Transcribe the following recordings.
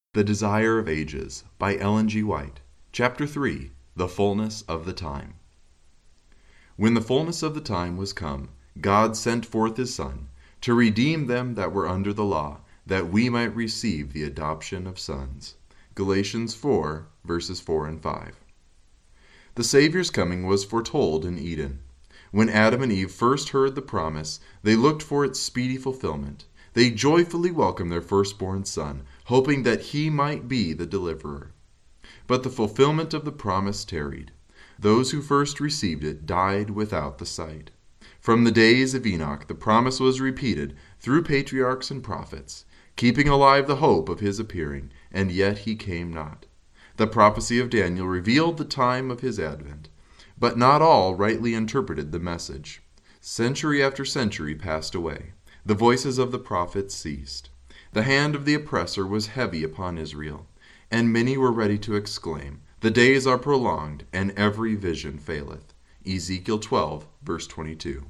The Desire of Ages by Ellen G. White. Chapter 3. The Fullness of the Time. When the fullness of the time was come, God sent forth his Son, to redeem them that were under the law, that we might receive the adoption of sons. Galatians 4, verses 4 and 5. The Savior's coming was foretold in Eden. When Adam and Eve first heard the promise, they looked for its speedy fulfillment. They joyfully welcomed their firstborn son, hoping that he might be the deliverer. But the fulfillment of the promise tarried. Those who first received it died without the sight. From the days of Enoch, the promise was repeated through patriarchs and prophets, keeping alive the hope of his appearing, and yet he came not. The prophecy of Daniel revealed the time of his advent, but not all rightly interpreted the message. Century after century passed away. The voices of the prophets ceased. The hand of the oppressor was heavy upon Israel, and many were ready to exclaim, "The days are prolonged, and every vision faileth." Ezekiel 12, verse 22.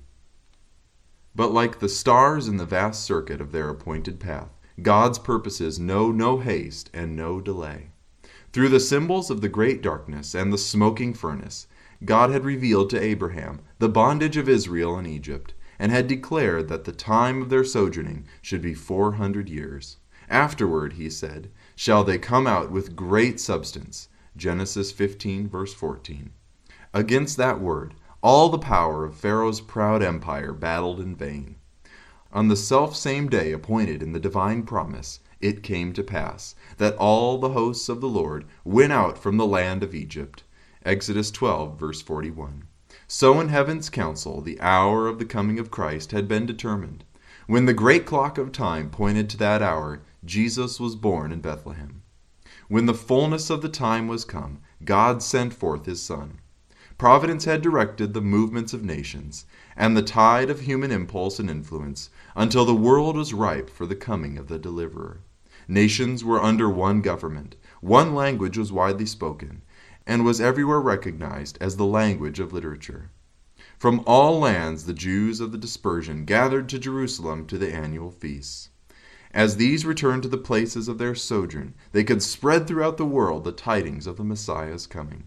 But like the stars in the vast circuit of their appointed path, God's purposes know no haste and no delay. Through the symbols of the great darkness and the smoking furnace, God had revealed to Abraham the bondage of Israel in Egypt, and had declared that the time of their sojourning should be 400 years. Afterward, he said, shall they come out with great substance. Genesis 15, verse 14. Against that word, all the power of Pharaoh's proud empire battled in vain. On the self-same day appointed in the divine promise, it came to pass that all the hosts of the Lord went out from the land of Egypt. Exodus 12, verse 41. So in heaven's council the hour of the coming of Christ had been determined. When the great clock of time pointed to that hour, Jesus was born in Bethlehem. When the fullness of the time was come, God sent forth his Son. Providence had directed the movements of nations, and the tide of human impulse and influence, until the world was ripe for the coming of the Deliverer. Nations were under one government, one language was widely spoken, and was everywhere recognized as the language of literature. From all lands the Jews of the dispersion gathered to Jerusalem to the annual feasts. As these returned to the places of their sojourn, they could spread throughout the world the tidings of the Messiah's coming.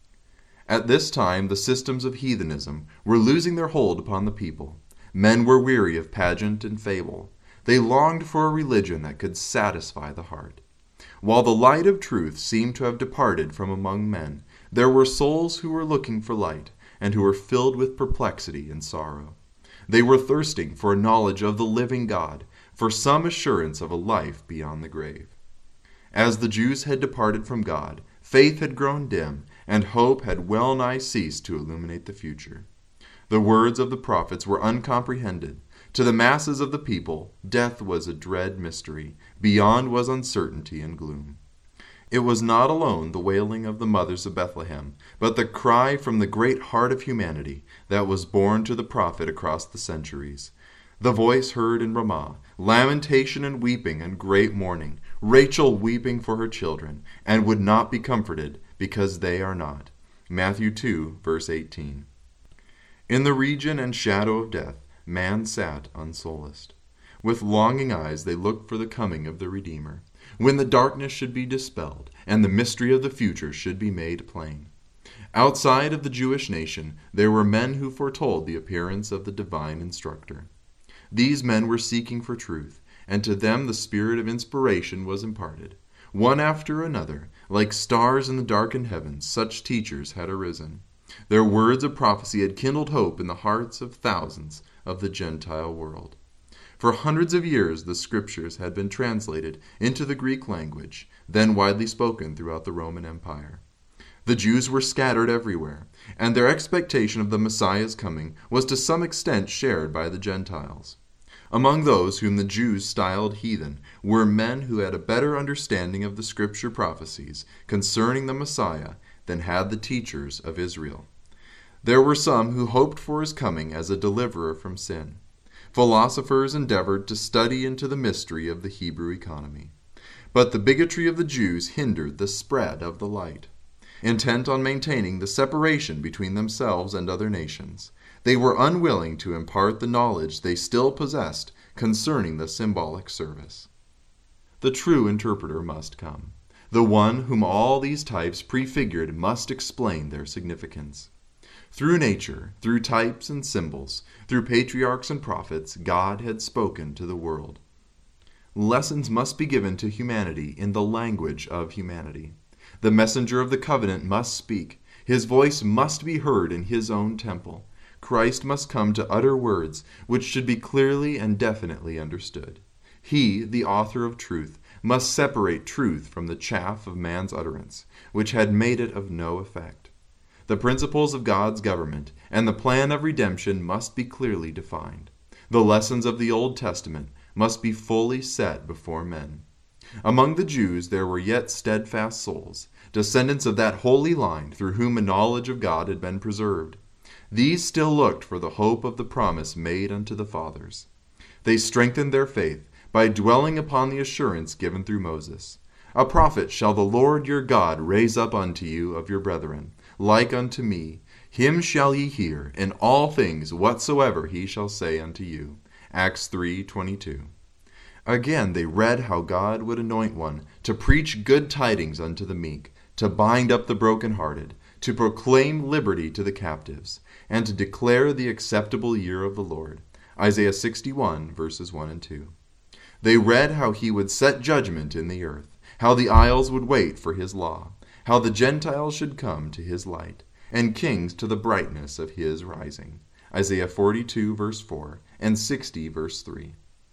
At this time the systems of heathenism were losing their hold upon the people. Men were weary of pageant and fable. They longed for a religion that could satisfy the heart. While the light of truth seemed to have departed from among men, there were souls who were looking for light, and who were filled with perplexity and sorrow. They were thirsting for a knowledge of the living God, for some assurance of a life beyond the grave. As the Jews had departed from God, faith had grown dim, and hope had well nigh ceased to illuminate the future. The words of the prophets were uncomprehended. To the masses of the people, death was a dread mystery. Beyond was uncertainty and gloom. It was not alone the wailing of the mothers of Bethlehem, but the cry from the great heart of humanity that was borne to the prophet across the centuries. The voice heard in Ramah, lamentation and weeping and great mourning, Rachel weeping for her children, and would not be comforted, because they are not. Matthew 2, verse 18. In the region and shadow of death, man sat unsolaced. With longing eyes they looked for the coming of the Redeemer, when the darkness should be dispelled, and the mystery of the future should be made plain. Outside of the Jewish nation, there were men who foretold the appearance of the divine instructor. These men were seeking for truth, and to them the spirit of inspiration was imparted. One after another, like stars in the darkened heavens, such teachers had arisen. Their words of prophecy had kindled hope in the hearts of thousands of the Gentile world. For hundreds of years the Scriptures had been translated into the Greek language, then widely spoken throughout the Roman Empire. The Jews were scattered everywhere, and their expectation of the Messiah's coming was to some extent shared by the Gentiles. Among those whom the Jews styled heathen were men who had a better understanding of the Scripture prophecies concerning the Messiah than had the teachers of Israel. There were some who hoped for his coming as a deliverer from sin. Philosophers endeavored to study into the mystery of the Hebrew economy. But the bigotry of the Jews hindered the spread of the light. Intent on maintaining the separation between themselves and other nations, they were unwilling to impart the knowledge they still possessed concerning the symbolic service. The true interpreter must come. The one whom all these types prefigured must explain their significance. Through nature, through types and symbols, through patriarchs and prophets, God had spoken to the world. Lessons must be given to humanity in the language of humanity. The messenger of the covenant must speak. His voice must be heard in his own temple. Christ must come to utter words which should be clearly and definitely understood. He, the author of truth, must separate truth from the chaff of man's utterance, which had made it of no effect. The principles of God's government and the plan of redemption must be clearly defined. The lessons of the Old Testament must be fully set before men. Among the Jews there were yet steadfast souls, descendants of that holy line through whom a knowledge of God had been preserved. These still looked for the hope of the promise made unto the fathers. They strengthened their faith by dwelling upon the assurance given through Moses. A prophet shall the Lord your God raise up unto you of your brethren, like unto me. Him shall ye hear in all things whatsoever he shall say unto you. Acts 3:22. Again they read how God would anoint one to preach good tidings unto the meek, to bind up the brokenhearted, to proclaim liberty to the captives, and to declare the acceptable year of the Lord. Isaiah 61, verses 1 and 2. They read how he would set judgment in the earth, how the isles would wait for his law, how the Gentiles should come to his light, and kings to the brightness of his rising. Isaiah 42, verse 4, and 60, verse 3.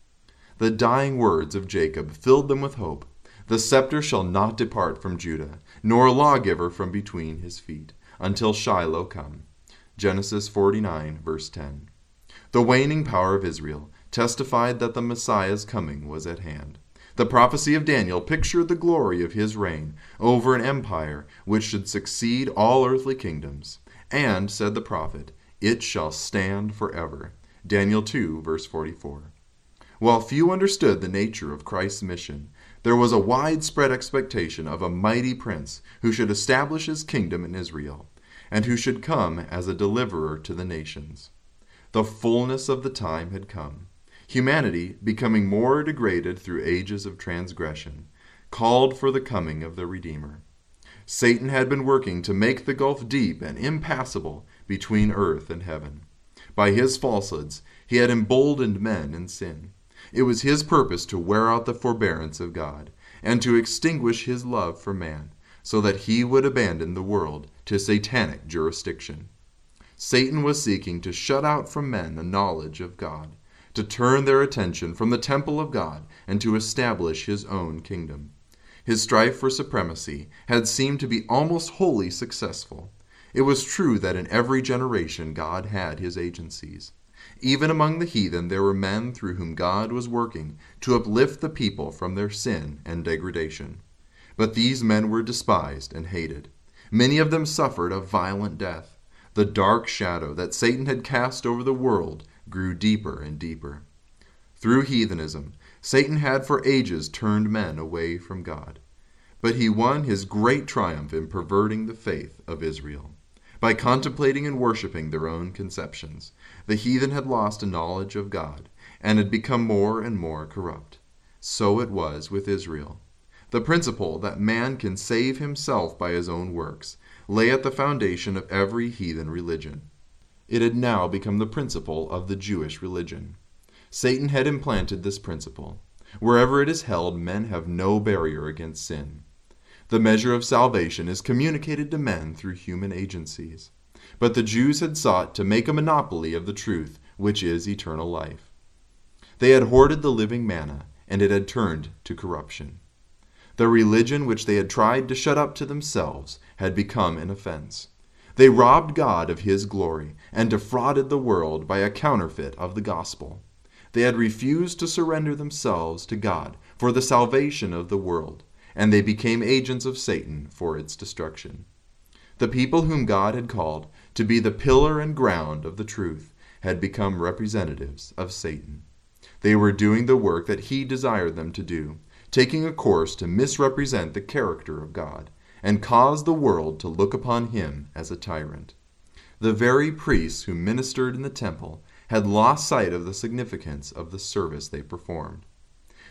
The dying words of Jacob filled them with hope. The scepter shall not depart from Judah, nor a lawgiver from between his feet, until Shiloh come. Genesis 49, verse 10. The waning power of Israel testified that the Messiah's coming was at hand. The prophecy of Daniel pictured the glory of his reign over an empire which should succeed all earthly kingdoms. And, said the prophet, it shall stand forever. Daniel 2, verse 44. While few understood the nature of Christ's mission, there was a widespread expectation of a mighty prince who should establish his kingdom in Israel, and who should come as a deliverer to the nations. The fullness of the time had come. Humanity, becoming more degraded through ages of transgression, called for the coming of the Redeemer. Satan had been working to make the gulf deep and impassable between earth and heaven. By his falsehoods, he had emboldened men in sin. It was his purpose to wear out the forbearance of God, and to extinguish his love for man, so that he would abandon the world to satanic jurisdiction. Satan was seeking to shut out from men the knowledge of God, to turn their attention from the temple of God, and to establish his own kingdom. His strife for supremacy had seemed to be almost wholly successful. It was true that in every generation God had his agencies. Even among the heathen there were men through whom God was working to uplift the people from their sin and degradation. But these men were despised and hated. Many of them suffered a violent death. The dark shadow that Satan had cast over the world grew deeper and deeper. Through heathenism, Satan had for ages turned men away from God. But he won his great triumph in perverting the faith of Israel. By contemplating and worshiping their own conceptions, the heathen had lost a knowledge of God, and had become more and more corrupt. So it was with Israel. The principle that man can save himself by his own works lay at the foundation of every heathen religion. It had now become the principle of the Jewish religion. Satan had implanted this principle. Wherever it is held, men have no barrier against sin. The measure of salvation is communicated to men through human agencies. But the Jews had sought to make a monopoly of the truth, which is eternal life. They had hoarded the living manna, and it had turned to corruption. The religion which they had tried to shut up to themselves had become an offense. They robbed God of his glory, and defrauded the world by a counterfeit of the gospel. They had refused to surrender themselves to God for the salvation of the world, and they became agents of Satan for its destruction. The people whom God had called to be the pillar and ground of the truth had become representatives of Satan. They were doing the work that he desired them to do, taking a course to misrepresent the character of God, and cause the world to look upon him as a tyrant. The very priests who ministered in the temple had lost sight of the significance of the service they performed.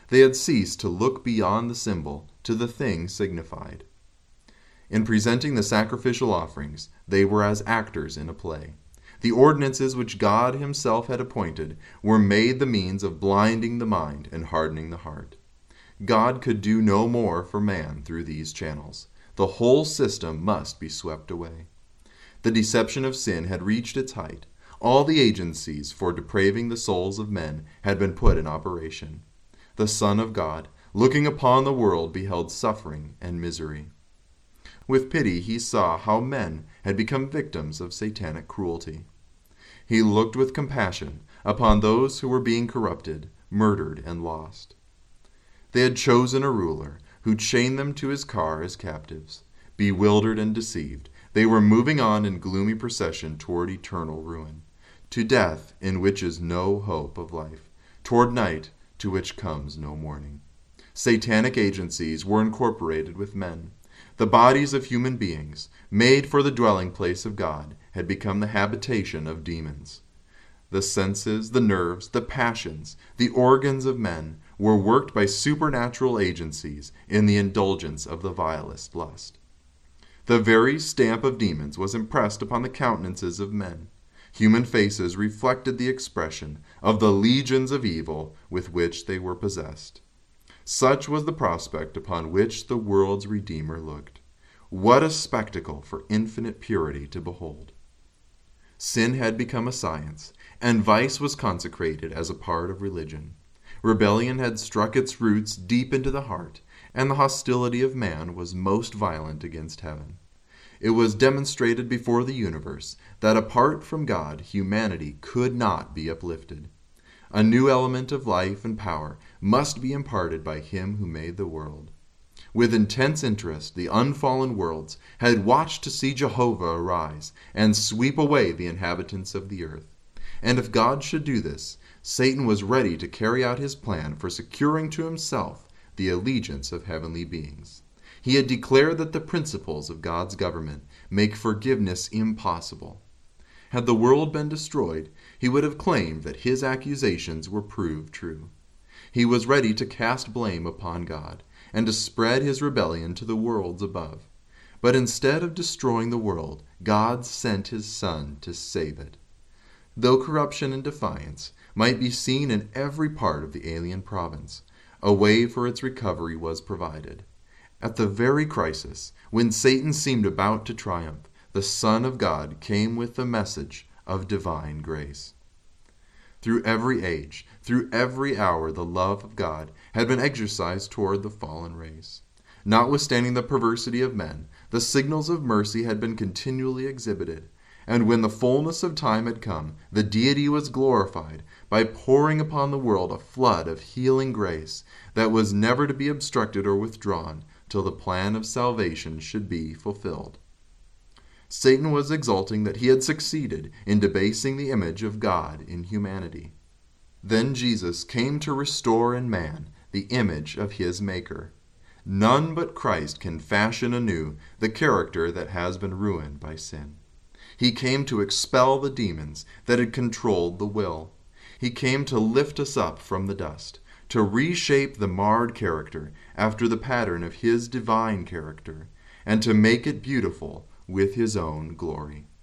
They had ceased to look beyond the symbol to the thing signified. In presenting the sacrificial offerings, they were as actors in a play. The ordinances which God himself had appointed were made the means of blinding the mind and hardening the heart. God could do no more for man through these channels. The whole system must be swept away. The deception of sin had reached its height. All the agencies for depraving the souls of men had been put in operation. The Son of God, looking upon the world, beheld suffering and misery. With pity he saw how men had become victims of satanic cruelty. He looked with compassion upon those who were being corrupted, murdered, and lost. They had chosen a ruler who chained them to his car as captives. Bewildered and deceived, they were moving on in gloomy procession toward eternal ruin, to death in which is no hope of life, toward night to which comes no morning. Satanic agencies were incorporated with men. The bodies of human beings, made for the dwelling place of God, had become the habitation of demons. The senses, the nerves, the passions, the organs of men were worked by supernatural agencies in the indulgence of the vilest lust. The very stamp of demons was impressed upon the countenances of men. Human faces reflected the expression of the legions of evil with which they were possessed. Such was the prospect upon which the world's Redeemer looked. What a spectacle for infinite purity to behold! Sin had become a science, and vice was consecrated as a part of religion. Rebellion had struck its roots deep into the heart, and the hostility of man was most violent against heaven. It was demonstrated before the universe that apart from God, humanity could not be uplifted. A new element of life and power must be imparted by him who made the world. With intense interest, the unfallen worlds had watched to see Jehovah arise and sweep away the inhabitants of the earth. And if God should do this, Satan was ready to carry out his plan for securing to himself the allegiance of heavenly beings. He had declared that the principles of God's government make forgiveness impossible. Had the world been destroyed, he would have claimed that his accusations were proved true. He was ready to cast blame upon God and to spread his rebellion to the worlds above. But instead of destroying the world, God sent his Son to save it. Though corruption and defiance might be seen in every part of the alien province, a way for its recovery was provided. At the very crisis when Satan seemed about to triumph, the Son of God came with the message of divine grace. Through every age, through every hour, the love of God had been exercised toward the fallen race. Notwithstanding the perversity of men, the signals of mercy had been continually exhibited. And when the fullness of time had come, the Deity was glorified by pouring upon the world a flood of healing grace that was never to be obstructed or withdrawn till the plan of salvation should be fulfilled. Satan was exulting that he had succeeded in debasing the image of God in humanity. Then Jesus came to restore in man the image of his Maker. None but Christ can fashion anew the character that has been ruined by sin. He came to expel the demons that had controlled the will. He came to lift us up from the dust, to reshape the marred character after the pattern of his divine character, and to make it beautiful with his own glory.